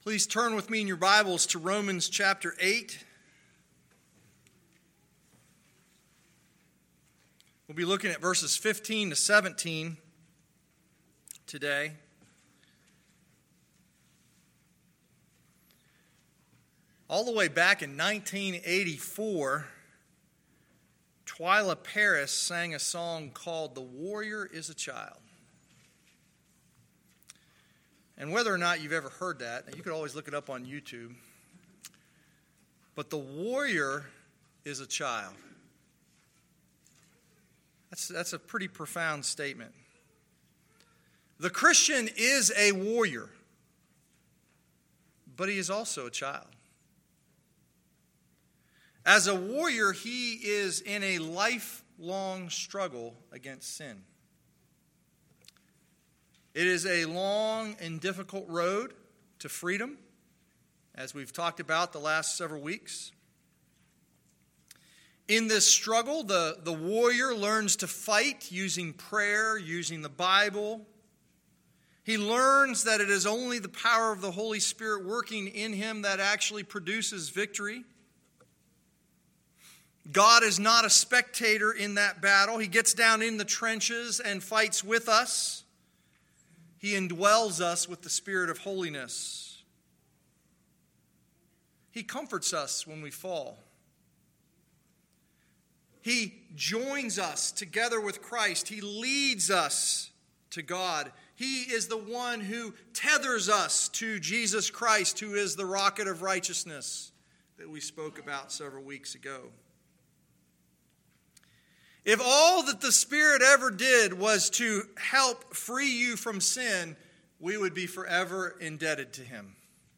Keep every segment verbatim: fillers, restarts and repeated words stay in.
Please turn with me in your Bibles to Romans chapter eight. We'll be looking at verses fifteen to seventeen today. All the way back in nineteen eighty-four, Twila Paris sang a song called "The Warrior is a Child." And whether or not you've ever heard that, you could always look it up on YouTube. But the warrior is a child. That's, that's a pretty profound statement. The Christian is a warrior, but he is also a child. As a warrior, he is in a lifelong struggle against sin. It is a long and difficult road to freedom, as we've talked about the last several weeks. In this struggle, the, the warrior learns to fight using prayer, using the Bible. He learns that it is only the power of the Holy Spirit working in him that actually produces victory. God is not a spectator in that battle. He gets down in the trenches and fights with us. He indwells us with the Spirit of holiness. He comforts us when we fall. He joins us together with Christ. He leads us to God. He is the one who tethers us to Jesus Christ, who is the rocket of righteousness that we spoke about several weeks ago. If all that the Spirit ever did was to help free you from sin, we would be forever indebted to Him.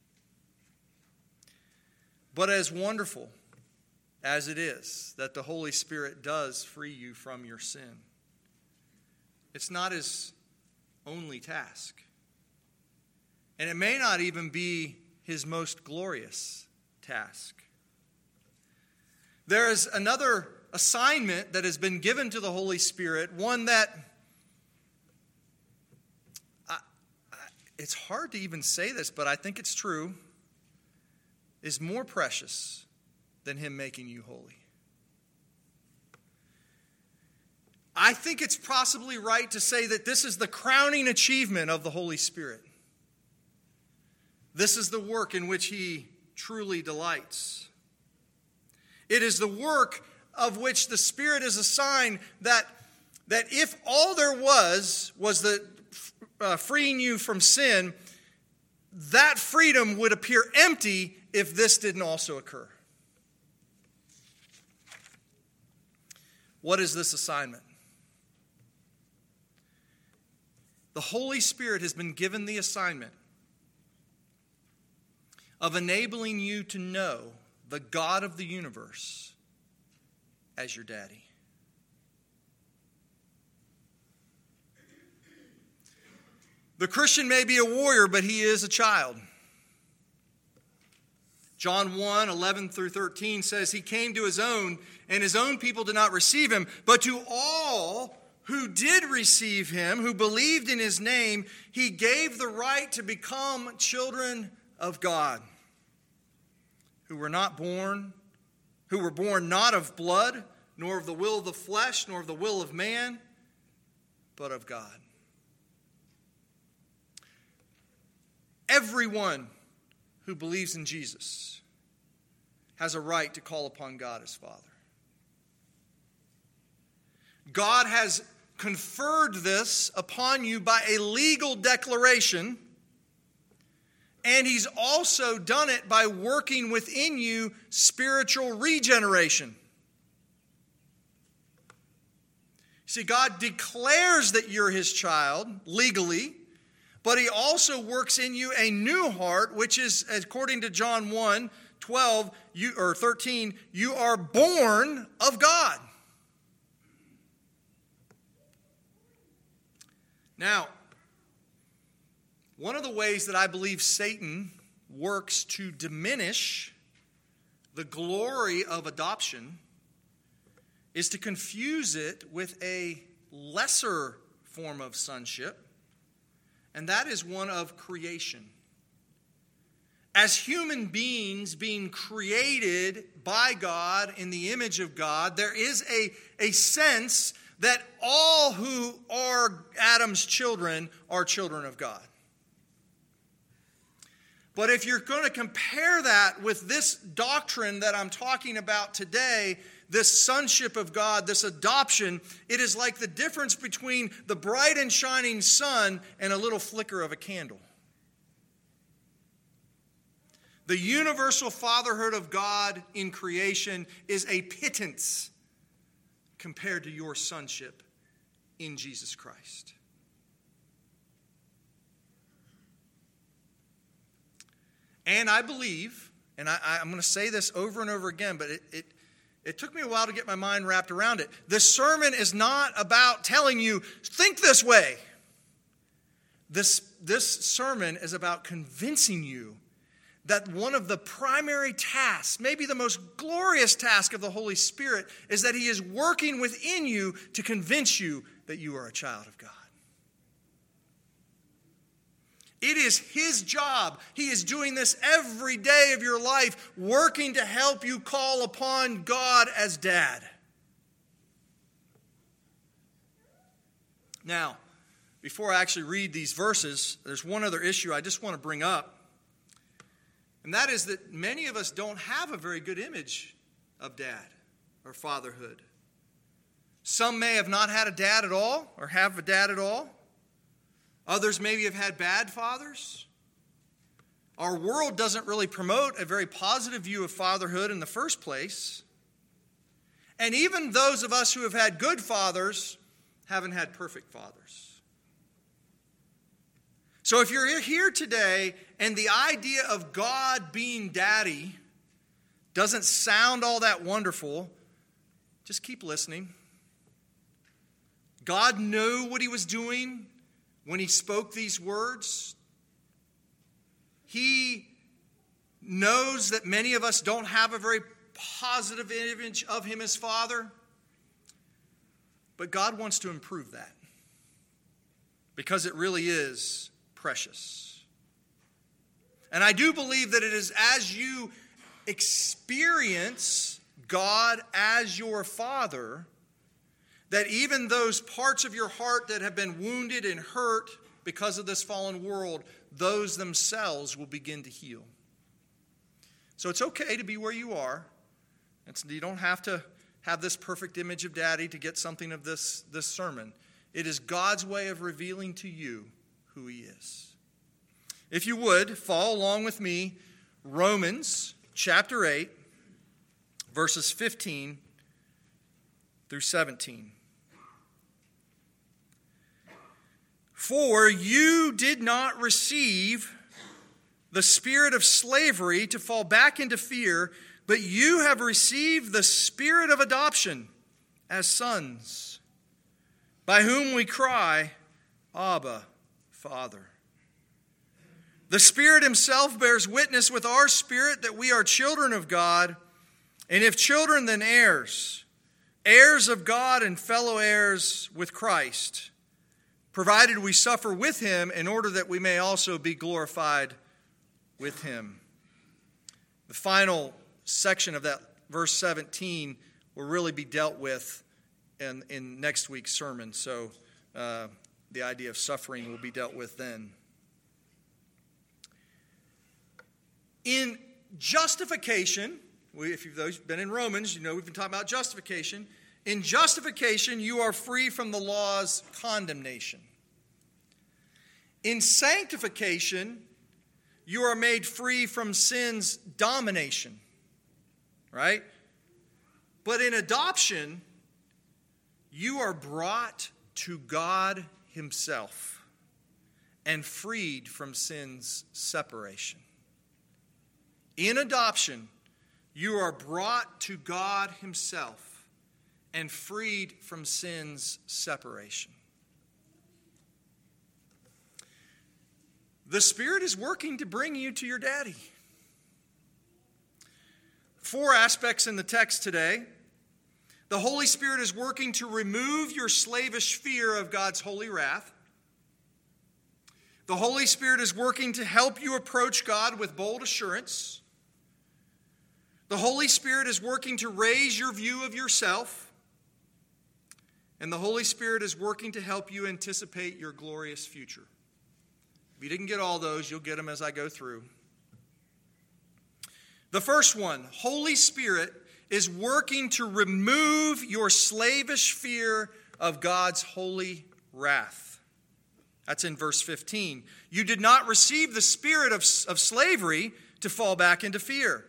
But as wonderful as it is that the Holy Spirit does free you from your sin, it's not His only task. And it may not even be His most glorious task. There is another assignment that has been given to the Holy Spirit, one that I, I, it's hard to even say this, but I think it's true, is more precious than Him making you holy. I think it's possibly right to say that this is the crowning achievement of the Holy Spirit. This is the work in which He truly delights. It is the work of which the Spirit is a sign that, that if all there was was the uh, freeing you from sin, that freedom would appear empty if this didn't also occur. What is this assignment? The Holy Spirit has been given the assignment of enabling you to know the God of the universe as your daddy. The Christian may be a warrior, but he is a child. John one, eleven through thirteen says, He came to His own, and His own people did not receive Him. But to all who did receive Him, who believed in His name, He gave the right to become children of God, who were not born who were born not of blood, nor of the will of the flesh, nor of the will of man, but of God. Everyone who believes in Jesus has a right to call upon God as Father. God has conferred this upon you by a legal declaration, and He's also done it by working within you spiritual regeneration. See, God declares that you're His child legally, but He also works in you a new heart, which is, according to John one, twelve you, or thirteen, you are born of God. Now, one of the ways that I believe Satan works to diminish the glory of adoption is to confuse it with a lesser form of sonship, and that is one of creation. as human beings being created by God in the image of God, there is a, a sense that all who are Adam's children are children of God. But if you're going to compare that with this doctrine that I'm talking about today, this sonship of God, this adoption, it is like the difference between the bright and shining sun and a little flicker of a candle. The universal fatherhood of God in creation is a pittance compared to your sonship in Jesus Christ. And I believe, and I, I'm going to say this over and over again, but it, it, it took me a while to get my mind wrapped around it. This sermon is not about telling you, think this way. This, this sermon is about convincing you that one of the primary tasks, maybe the most glorious task of the Holy Spirit, is that He is working within you to convince you that you are a child of God. It is His job. He is doing this every day of your life, working to help you call upon God as Dad. Now, before I actually read these verses, there's one other issue I just want to bring up. And that is that many of us don't have a very good image of dad or fatherhood. Some may have not had a dad at all or have a dad at all. Others maybe have had bad fathers. Our world doesn't really promote a very positive view of fatherhood in the first place. And even those of us who have had good fathers haven't had perfect fathers. So if you're here today and the idea of God being daddy doesn't sound all that wonderful, just keep listening. God knew what He was doing when He spoke these words. He knows that many of us don't have a very positive image of Him as Father. But God wants to improve that, because it really is precious. And I do believe that it is as you experience God as your Father that even those parts of your heart that have been wounded and hurt because of this fallen world, those themselves will begin to heal. So it's okay to be where you are. It's, you don't have to have this perfect image of daddy to get something of this, this sermon. It is God's way of revealing to you who He is. If you would, follow along with me, Romans chapter eight, verses fifteen through seventeen. For you did not receive the spirit of slavery to fall back into fear, but you have received the spirit of adoption as sons, by whom we cry, Abba, Father. The Spirit Himself bears witness with our spirit that we are children of God, and if children, then heirs, heirs of God and fellow heirs with Christ, provided we suffer with Him in order that we may also be glorified with Him. The final section of that verse seventeen will really be dealt with in, in next week's sermon, so uh, the idea of suffering will be dealt with then. In justification, we, if you've been in Romans, you know we've been talking about justification. In justification, you are free from the law's condemnation. In sanctification, you are made free from sin's domination. Right? But in adoption, you are brought to God Himself and freed from sin's separation. In adoption, you are brought to God Himself and freed from sin's separation. The Spirit is working to bring you to your daddy. Four aspects in the text today. The Holy Spirit is working to remove your slavish fear of God's holy wrath. The Holy Spirit is working to help you approach God with bold assurance. The Holy Spirit is working to raise your view of yourself. And the Holy Spirit is working to help you anticipate your glorious future. If you didn't get all those, you'll get them as I go through. The first one, Holy Spirit is working to remove your slavish fear of God's holy wrath. That's in verse fifteen. You did not receive the spirit of, of slavery to fall back into fear.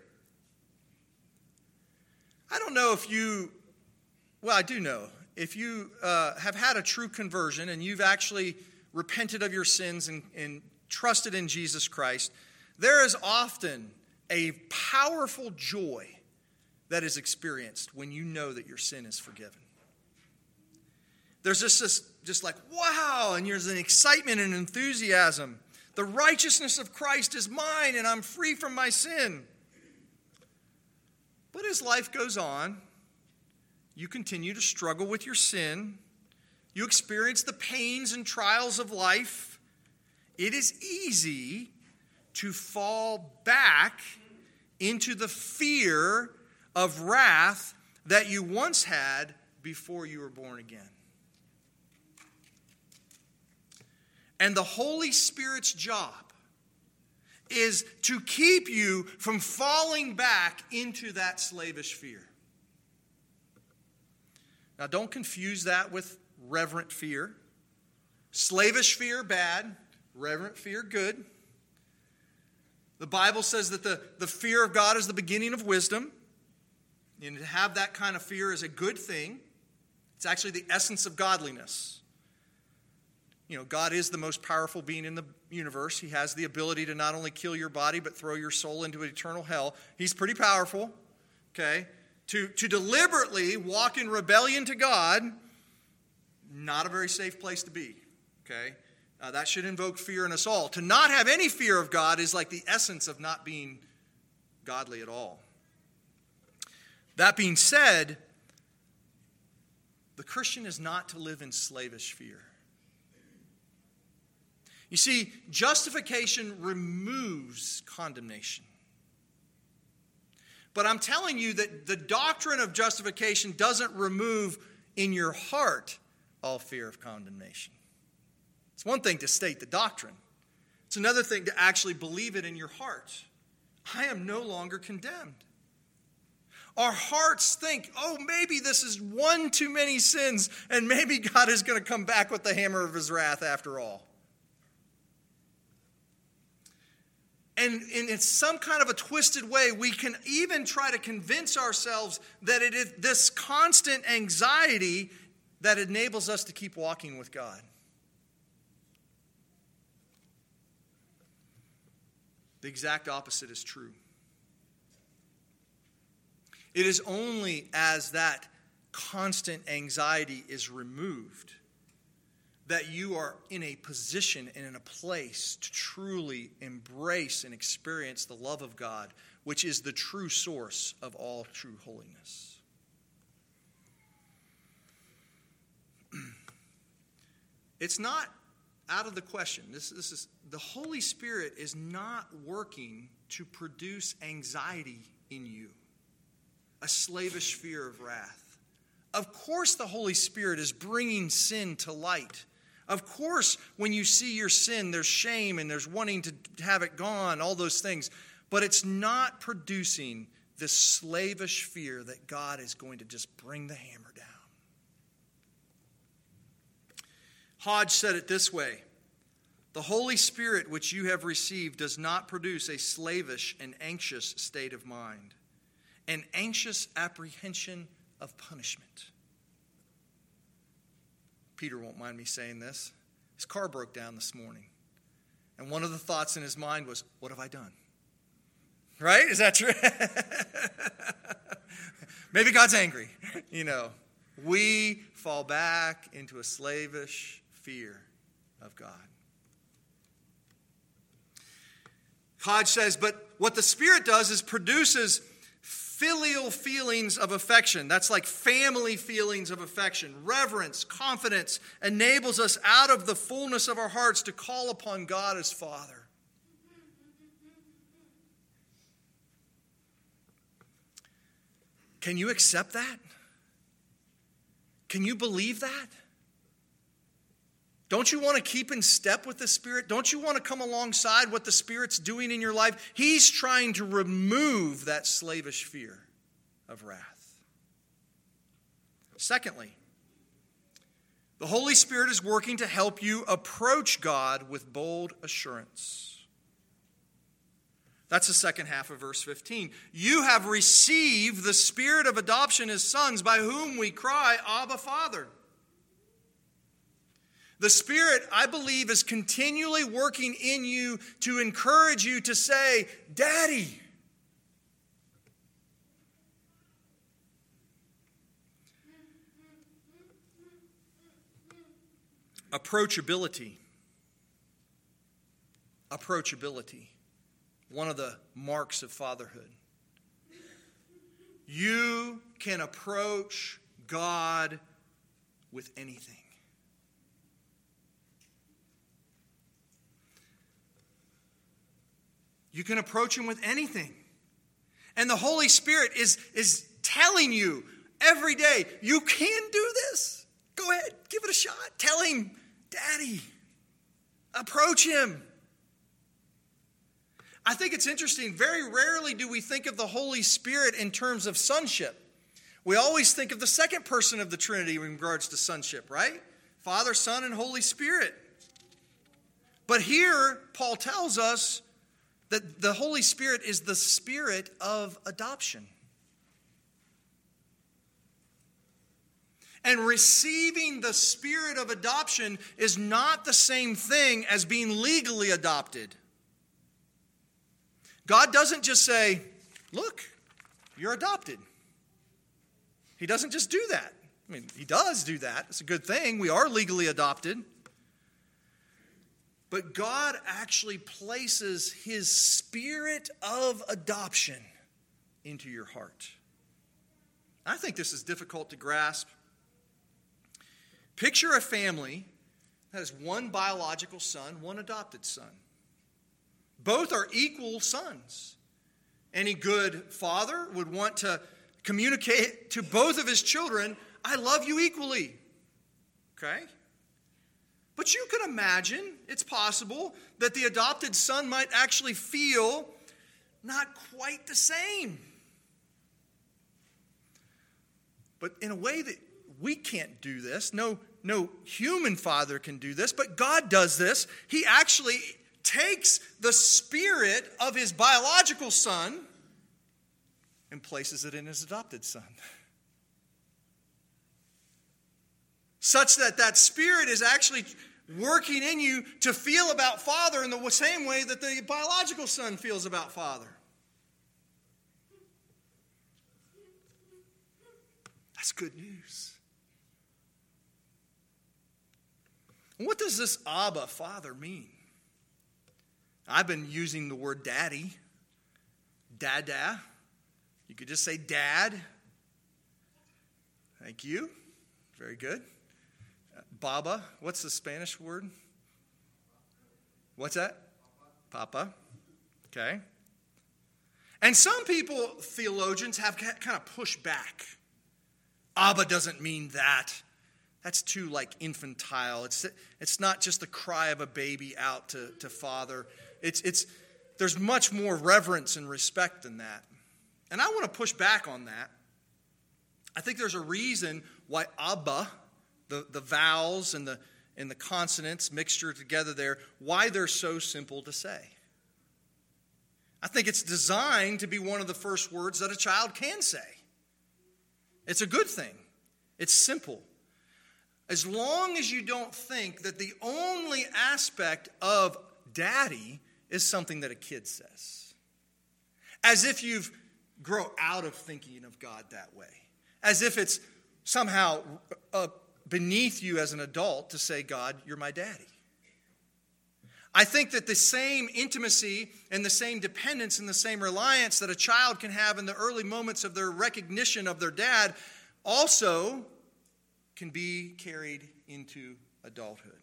I don't know if you, well, I do know. If you uh, have had a true conversion and you've actually repented of your sins and, and trusted in Jesus Christ, there is often a powerful joy that is experienced when you know that your sin is forgiven. There's just this, just like, wow, and there's an excitement and enthusiasm. The righteousness of Christ is mine, and I'm free from my sin. But as life goes on, you continue to struggle with your sin. You experience the pains and trials of life. It is easy to fall back into the fear of wrath that you once had before you were born again. And the Holy Spirit's job is to keep you from falling back into that slavish fear. Now, don't confuse that with reverent fear. Slavish fear, bad. Reverent fear, good. The Bible says that the, the fear of God is the beginning of wisdom. And to have that kind of fear is a good thing. It's actually the essence of godliness. You know, God is the most powerful being in the universe. He has the ability to not only kill your body, but throw your soul into eternal hell. He's pretty powerful, okay? To, to deliberately walk in rebellion to God, not a very safe place to be, okay? Uh, that should invoke fear in us all. To not have any fear of God is like the essence of not being godly at all. That being said, the Christian is not to live in slavish fear. You see, justification removes condemnation. But I'm telling you that the doctrine of justification doesn't remove in your heart all fear of condemnation. It's one thing to state the doctrine. It's another thing to actually believe it in your heart. I am no longer condemned. Our hearts think, oh, maybe this is one too many sins, and maybe God is going to come back with the hammer of his wrath after all. And in some kind of a twisted way, we can even try to convince ourselves that it is this constant anxiety that enables us to keep walking with God. The exact opposite is true. It is only as that constant anxiety is removed that you are in a position and in a place to truly embrace and experience the love of God, which is the true source of all true holiness. It's not out of the question. This, this is the Holy Spirit is not working to produce anxiety in you, a slavish fear of wrath. Of course, the Holy Spirit is bringing sin to light. Of course, when you see your sin, there's shame and there's wanting to have it gone, all those things. But it's not producing this slavish fear that God is going to just bring the hammer down. Hodge said it this way: the Holy Spirit which you have received does not produce a slavish and anxious state of mind, an anxious apprehension of punishment. Peter won't mind me saying this. His car broke down this morning. And one of the thoughts in his mind was, what have I done? Right? Is that true? Maybe God's angry. You know, we fall back into a slavish fear of God. Hodge says, but what the Spirit does is produces filial feelings of affection. That's like family feelings of affection. Reverence, confidence enables us out of the fullness of our hearts to call upon God as Father. Can you accept that? Can you believe that? Don't you want to keep in step with the Spirit? Don't you want to come alongside what the Spirit's doing in your life? He's trying to remove that slavish fear of wrath. Secondly, the Holy Spirit is working to help you approach God with bold assurance. That's the second half of verse fifteen. You have received the Spirit of adoption as sons, by whom we cry, Abba, Father. The Spirit, I believe, is continually working in you to encourage you to say, Daddy. Approachability. Approachability. One of the marks of fatherhood. You can approach God with anything. You can approach Him with anything. And the Holy Spirit is, is telling you every day, you can do this. Go ahead, give it a shot. Tell Him, Daddy. Approach Him. I think it's interesting. Very rarely do we think of the Holy Spirit in terms of sonship. We always think of the second person of the Trinity in regards to sonship, right? Father, Son, and Holy Spirit. But here, Paul tells us that the Holy Spirit is the Spirit of adoption. And receiving the Spirit of adoption is not the same thing as being legally adopted. God doesn't just say, look, you're adopted. He doesn't just do that. I mean, He does do that. It's a good thing. We are legally adopted. But God actually places His Spirit of adoption into your heart. I think this is difficult to grasp. Picture a family that has one biological son, one adopted son. Both are equal sons. Any good father would want to communicate to both of his children, I love you equally. Okay? But you can imagine, it's possible, that the adopted son might actually feel not quite the same. But in a way that we can't do this, no, no human father can do this, but God does this. He actually takes the spirit of His biological son and places it in His adopted son. Such that that spirit is actually working in you to feel about Father in the same way that the biological son feels about Father. That's good news. What does this Abba, Father, mean? I've been using the word daddy, dada. You could just say dad. Thank you. Very good. Baba, what's the Spanish word? What's that? Papa. Okay. And some people, theologians, have kind of pushed back. Abba doesn't mean that. That's too like infantile. It's it's not just the cry of a baby out to, to father. It's it's there's much more reverence and respect than that. And I want to push back on that. I think there's a reason why Abba, the, the vowels and the and the consonants mixture together there, why they're so simple to say. I think it's designed to be one of the first words that a child can say. It's a good thing. It's simple. As long as you don't think that the only aspect of daddy is something that a kid says. As if you've grown out of thinking of God that way. As if it's somehow uh, beneath you as an adult to say, God, you're my daddy. I think that the same intimacy and the same dependence and the same reliance that a child can have in the early moments of their recognition of their dad also can be carried into adulthood.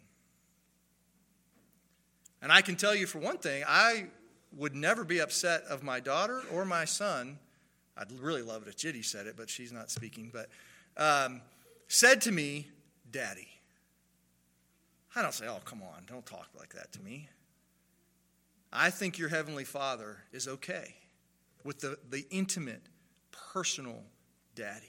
And I can tell you for one thing, I would never be upset of my daughter or my son. I'd really love it if Jitty said it, but she's not speaking. But um, said to me, Daddy. I don't say, oh, come on, don't talk like that to me. I think your Heavenly Father is okay with the, the intimate, personal daddy.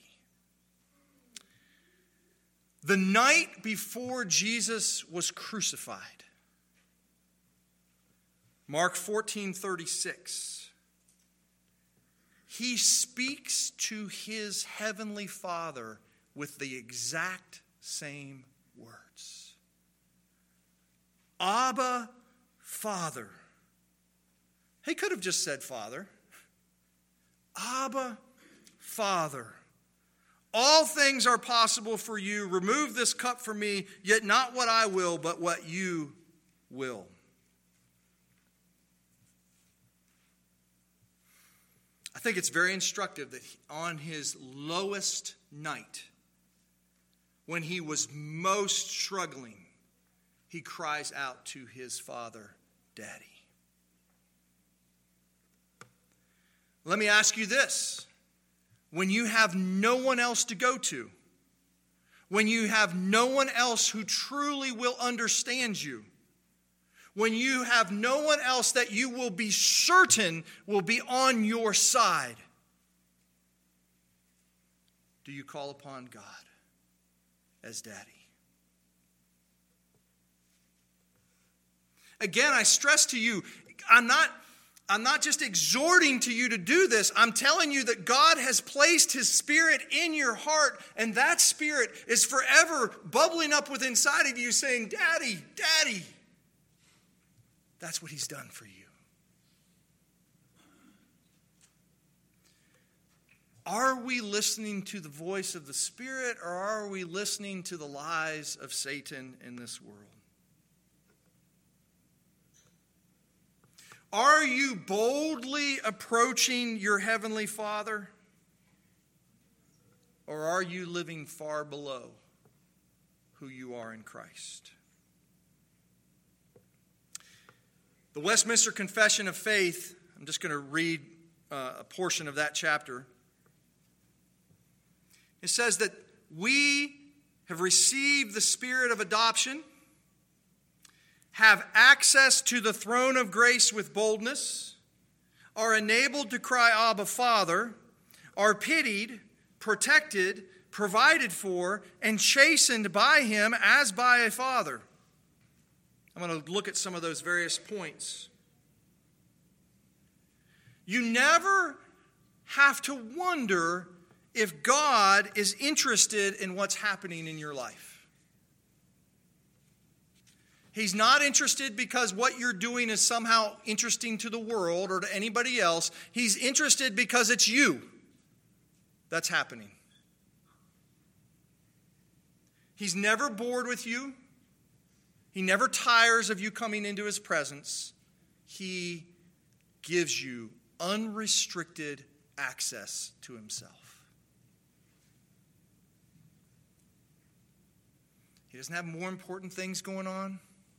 The night before Jesus was crucified, Mark fourteen thirty-six, he speaks to his Heavenly Father with the exact same words. Abba, Father. He could have just said Father. Abba, Father. All things are possible for you. Remove this cup from me, yet not what I will, but what you will. I think it's very instructive that on his lowest night, when he was most struggling, he cries out to his Father, Daddy. Let me ask you this. When you have no one else to go to, when you have no one else who truly will understand you, when you have no one else that you will be certain will be on your side, do you call upon God as Daddy? Again, I stress to you, I'm not, I'm not just exhorting to you to do this. I'm telling you that God has placed His Spirit in your heart, and that Spirit is forever bubbling up within inside of you saying, Daddy, Daddy. That's what He's done for you. Are we listening to the voice of the Spirit, or are we listening to the lies of Satan in this world? Are you boldly approaching your Heavenly Father? Or are you living far below who you are in Christ? The Westminster Confession of Faith, I'm just going to read uh, a portion of that chapter. It says that we have received the Spirit of adoption, have access to the throne of grace with boldness, are enabled to cry, Abba, Father, are pitied, protected, provided for, and chastened by Him as by a father. I'm going to look at some of those various points. You never have to wonder if God is interested in what's happening in your life. He's not interested because what you're doing is somehow interesting to the world or to anybody else. He's interested because it's you that's happening. He's never bored with you. He never tires of you coming into His presence. He gives you unrestricted access to Himself. He doesn't have more important things going on.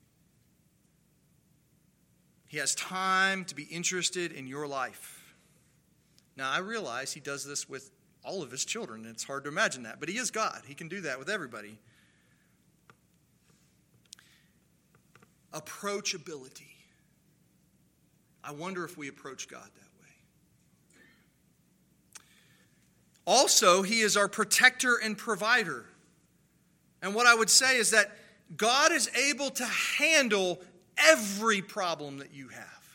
He has time to be interested in your life. Now, I realize He does this with all of His children, and it's hard to imagine that, but He is God. He can do that with everybody. Approachability. I wonder if we approach God that way. Also, He is our protector and provider. And what I would say is that God is able to handle every problem that you have.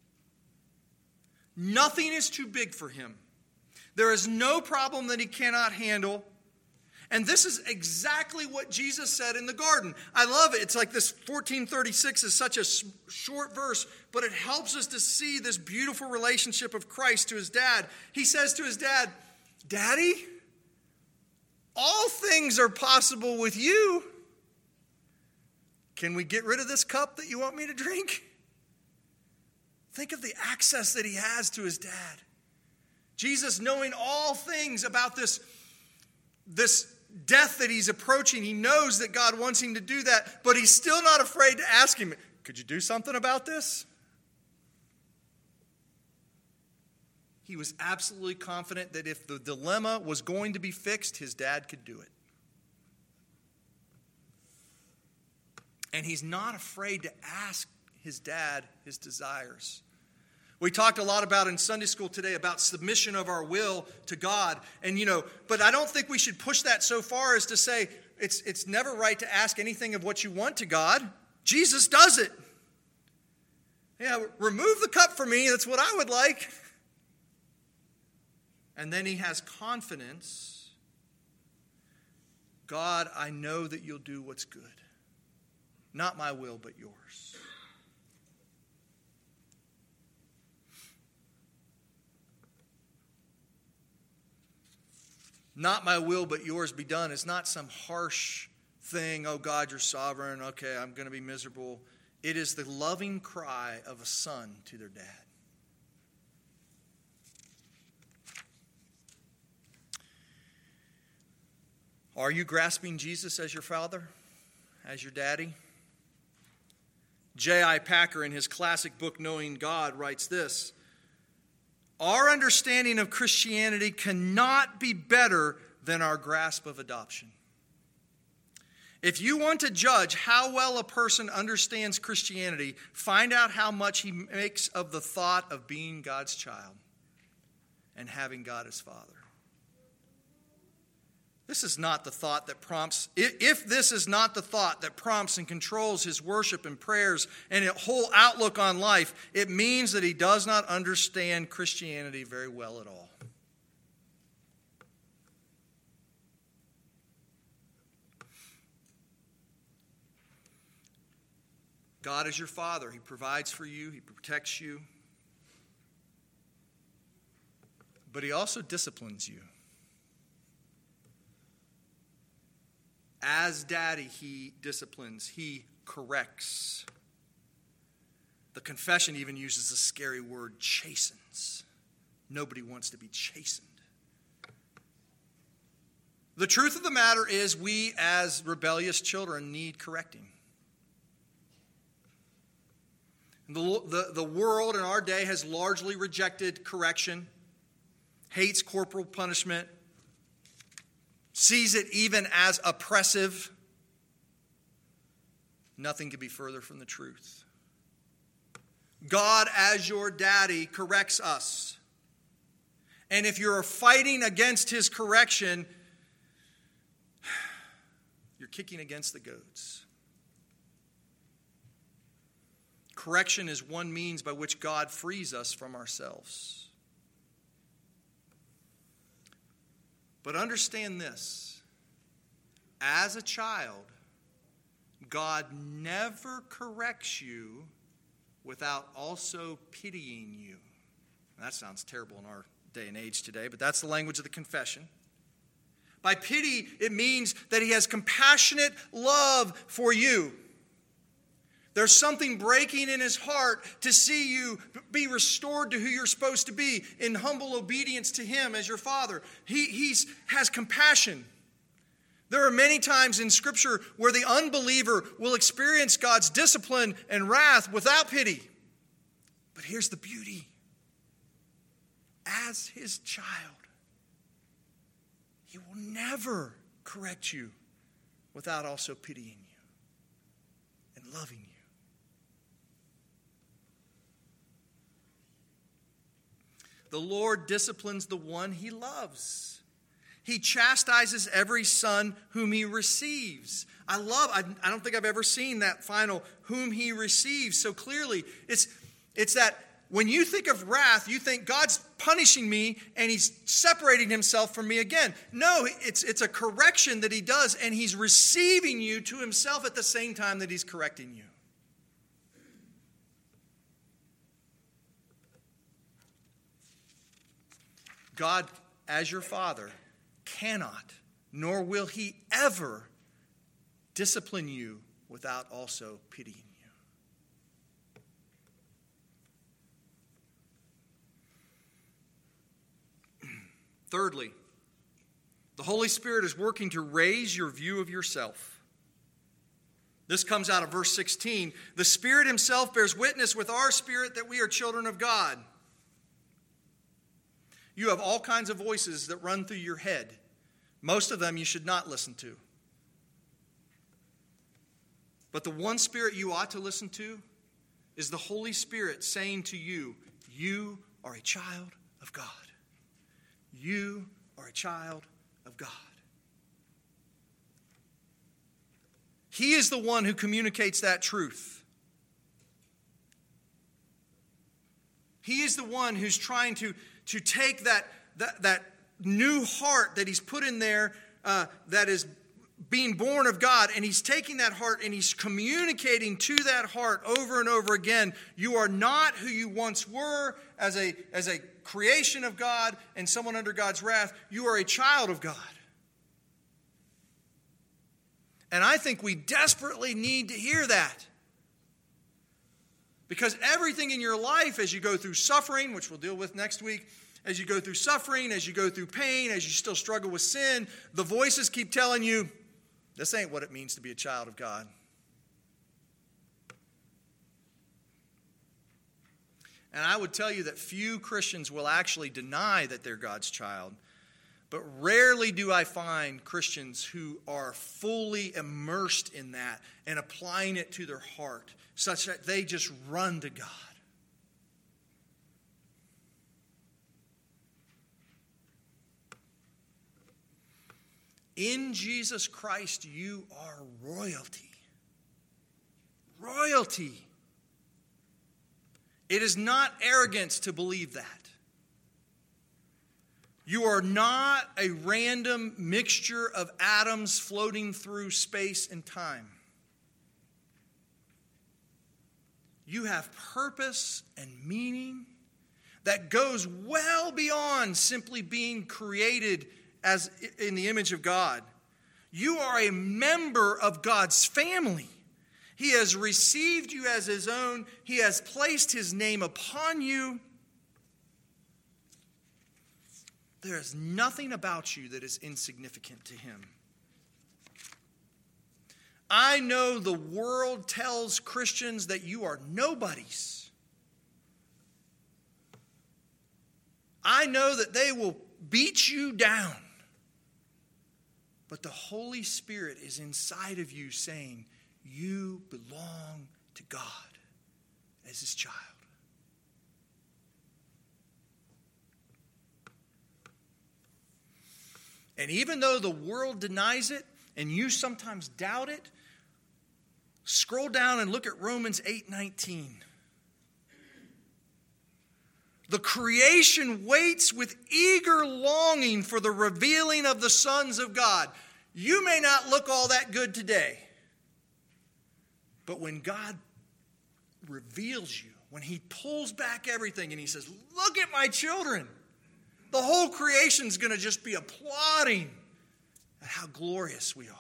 Nothing is too big for Him. There is no problem that He cannot handle. And this is exactly what Jesus said in the garden. I love it. It's like this fourteen thirty-six is such a short verse, but it helps us to see this beautiful relationship of Christ to His dad. He says to His dad, Daddy, all things are possible with you. can we get rid of this cup that you want me to drink? Think of the access that he has to his dad. Jesus, knowing all things about this, this death that he's approaching, he knows that God wants him to do that, but he's still not afraid to ask him, could you do something about this? He was absolutely confident that if the dilemma was going to be fixed, his dad could do it. And he's not afraid to ask his dad his desires. We talked a lot about in Sunday school today about submission of our will to God. And, you know, but I don't think we should push that so far as to say it's, it's never right to ask anything of what you want to God. Jesus does it. Yeah, remove the cup for me. That's what I would like. And then he has confidence. God, I know that you'll do what's good. Not my will, but yours. Not my will, but yours be done. It's not some harsh thing. Oh, God, you're sovereign. Okay, I'm going to be miserable. It is the loving cry of a son to their dad. Are you grasping Jesus as your father, as your daddy? J I Packer, in his classic book, Knowing God, writes this: our understanding of Christianity cannot be better than our grasp of adoption. If you want to judge how well a person understands Christianity, find out how much he makes of the thought of being God's child and having God as Father. This is not the thought that prompts, if this is not the thought that prompts and controls his worship and prayers and his whole outlook on life, it means that he does not understand Christianity very well at all. God is your Father. He provides for you. He protects you. But he also disciplines you. As daddy, he disciplines, he corrects. The confession even uses the scary word chastens. Nobody wants to be chastened. The truth of the matter is, we as rebellious children need correcting. The, the, the world in our day has largely rejected correction, hates corporal punishment, sees it even as oppressive. Nothing could be further from the truth. God, as your daddy, corrects us. And if you're fighting against his correction, you're kicking against the goats. Correction is one means by which God frees us from ourselves. But understand this, as a child, God never corrects you without also pitying you. That sounds terrible in our day and age today, but that's the language of the confession. By pity, it means that he has compassionate love for you. There's something breaking in his heart to see you be restored to who you're supposed to be in humble obedience to him as your father. He he's, has compassion. There are many times in Scripture where the unbeliever will experience God's discipline and wrath without pity. But here's the beauty. As his child, he will never correct you without also pitying you and loving you. The Lord disciplines the one he loves. He chastises every son whom he receives. I love, I, I don't think I've ever seen that final, whom he receives, so clearly. It's, it's that when you think of wrath, you think God's punishing me and he's separating himself from me again. No, it's, it's a correction that he does, and he's receiving you to himself at the same time that he's correcting you. God, as your father, cannot, nor will he ever discipline you without also pitying you. Thirdly, the Holy Spirit is working to raise your view of yourself. This comes out of verse sixteen. The Spirit himself bears witness with our spirit that we are children of God. You have all kinds of voices that run through your head. Most of them you should not listen to. But the one spirit you ought to listen to is the Holy Spirit saying to you, you are a child of God. You are a child of God. He is the one who communicates that truth. He is the one who's trying to, to take that, that, that new heart that he's put in there uh, that is being born of God, and he's taking that heart and he's communicating to that heart over and over again. You are not who you once were as a, as a creation of God and someone under God's wrath. You are a child of God. And I think we desperately need to hear that. Because everything in your life, as you go through suffering, which we'll deal with next week, as you go through suffering, as you go through pain, as you still struggle with sin, the voices keep telling you, this ain't what it means to be a child of God. And I would tell you that few Christians will actually deny that they're God's child. But rarely do I find Christians who are fully immersed in that and applying it to their heart, such that they just run to God. In Jesus Christ, you are royalty. Royalty. It is not arrogance to believe that. You are not a random mixture of atoms floating through space and time. You have purpose and meaning that goes well beyond simply being created as in the image of God. You are a member of God's family. He has received you as his own. He has placed his name upon you. There is nothing about you that is insignificant to him. I know the world tells Christians that you are nobodies. I know that they will beat you down. But the Holy Spirit is inside of you saying, you belong to God as his child. And even though the world denies it, and you sometimes doubt it, scroll down and look at Romans eight nineteen. The creation waits with eager longing for the revealing of the sons of God. You may not look all that good today, but when God reveals you, when he pulls back everything and he says, look at my children, the whole creation's going to just be applauding at how glorious we are.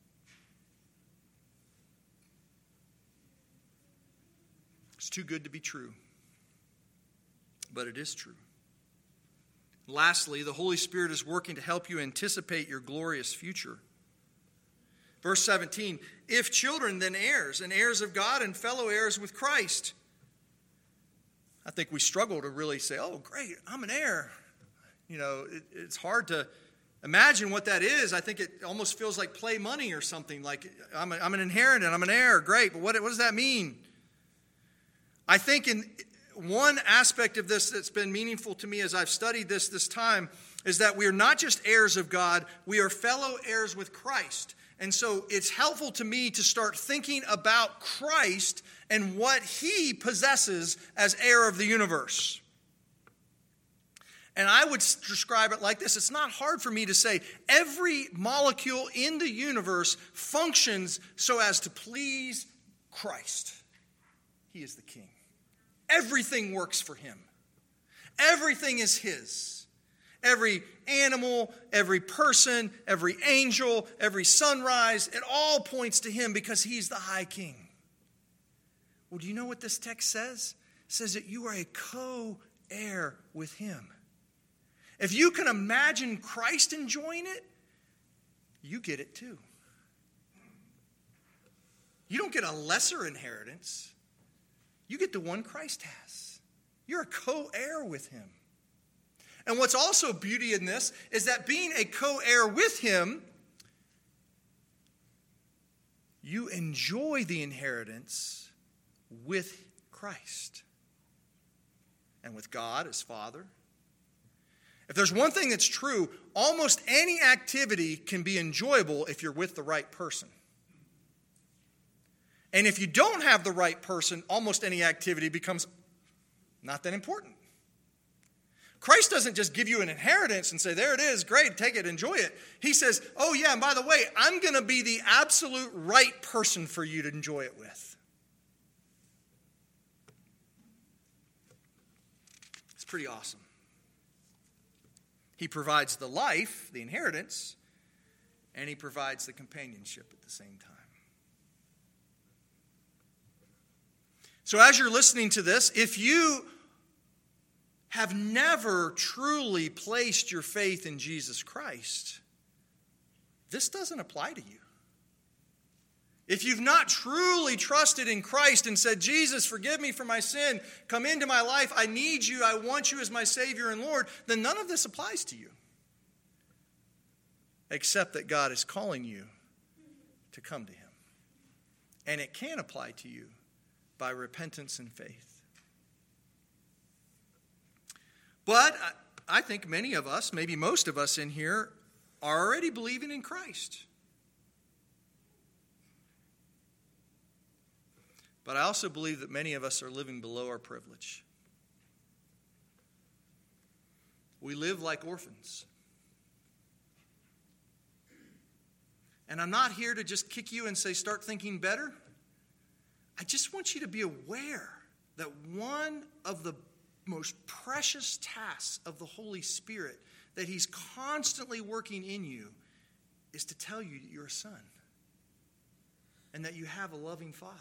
It's too good to be true. But it is true. Lastly, the Holy Spirit is working to help you anticipate your glorious future. Verse seventeen, if children, then heirs, and heirs of God and fellow heirs with Christ. I think we struggle to really say, oh, great, I'm an heir. You know, it, it's hard to imagine what that is. I think it almost feels like play money or something. Like, I'm, a, I'm an inheritant, I'm an heir, great. But what, what does that mean? I think in one aspect of this that's been meaningful to me as I've studied this this time is that we are not just heirs of God, we are fellow heirs with Christ. And so it's helpful to me to start thinking about Christ and what he possesses as heir of the universe. And I would describe it like this. It's not hard for me to say every molecule in the universe functions so as to please Christ. He is the king. Everything works for him. Everything is his. Every animal, every person, every angel, every sunrise, it all points to him because he's the high king. Well, do you know what this text says? It says that you are a co-heir with him. If you can imagine Christ enjoying it, you get it too. You don't get a lesser inheritance. You get the one Christ has. You're a co-heir with him. And what's also beauty in this is that being a co-heir with him, you enjoy the inheritance with Christ and with God as Father. If there's one thing that's true, almost any activity can be enjoyable if you're with the right person. And if you don't have the right person, almost any activity becomes not that important. Christ doesn't just give you an inheritance and say, there it is, great, take it, enjoy it. He says, oh yeah, and by the way, I'm going to be the absolute right person for you to enjoy it with. It's pretty awesome. He provides the life, the inheritance, and he provides the companionship at the same time. So as you're listening to this, if you have never truly placed your faith in Jesus Christ, this doesn't apply to you. If you've not truly trusted in Christ and said, Jesus, forgive me for my sin, come into my life, I need you, I want you as my Savior and Lord, then none of this applies to you. Except that God is calling you to come to him. And it can apply to you by repentance and faith. But I think many of us, maybe most of us in here, are already believing in Christ. But I also believe that many of us are living below our privilege. We live like orphans. And I'm not here to just kick you and say, start thinking better. I just want you to be aware that one of the most precious tasks of the Holy Spirit that he's constantly working in you is to tell you that you're a son and that you have a loving Father.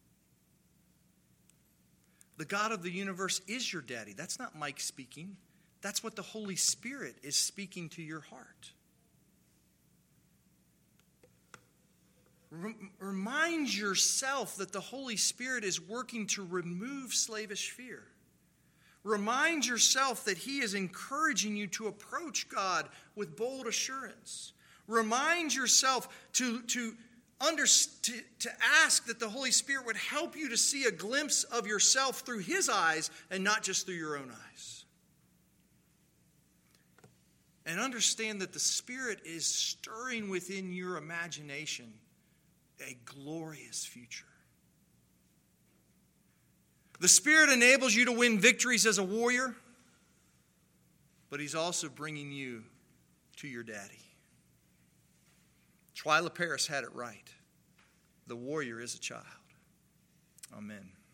The God of the universe is your daddy. That's not Mike speaking. That's what the Holy Spirit is speaking to your heart. Remind yourself that the Holy Spirit is working to remove slavish fear. Remind yourself that he is encouraging you to approach God with bold assurance. Remind yourself to, to, under, to, to ask that the Holy Spirit would help you to see a glimpse of yourself through his eyes and not just through your own eyes. And understand that the Spirit is stirring within your imagination a glorious future. The Spirit enables you to win victories as a warrior, but he's also bringing you to your daddy. Twyla Paris had it right. The warrior is a child. Amen.